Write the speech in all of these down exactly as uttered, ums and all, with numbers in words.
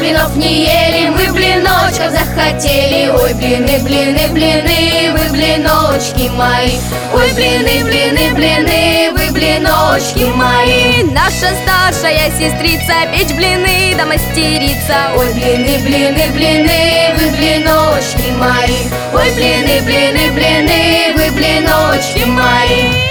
блинов не ели, мы блиночков захотели. Ой, блины, блины, блины, вы блиночки мои. Ой, блины, блины, блины, вы блиночки мои. Наша старшая сестрица печь блины да мастерица. Ой, блины, блины, блины, вы блиночки мои. Ой, блины, блины, блины, вы блиночки мои.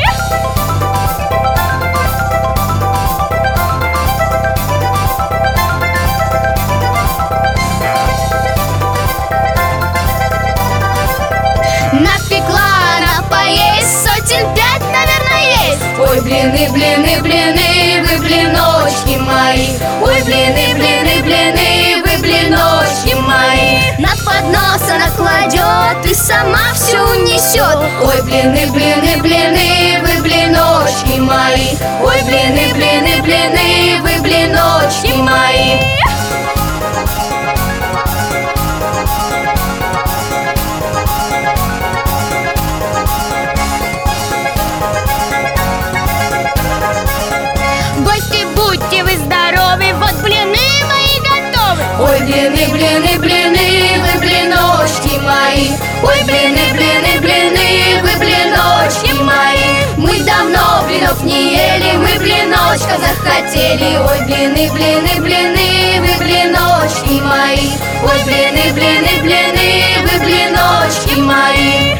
Напекла она поесть, сотен пять, наверное, есть. Ой, блины, блины, блины, вы блиночки мои. Ой, блины, блины, блины, вы блиночки мои. На поднос она кладет и сама все унесет. Ой, блины, блины, блины, вы блиночки мои. Ой, блины, блины, блины, вы блиночки мои. Гости, будьте вы здоровы, вот блины мои готовы. Ой, блины, блины, блины, вы блиночки мои. Ой, блины, блины, блины, вы блиночки мои. Мы давно блинов не ели, мы блиночков захотели. Ой, блины, блины, блины, вы блиночки мои. Ой, блины, блины, блины, вы блиночки мои.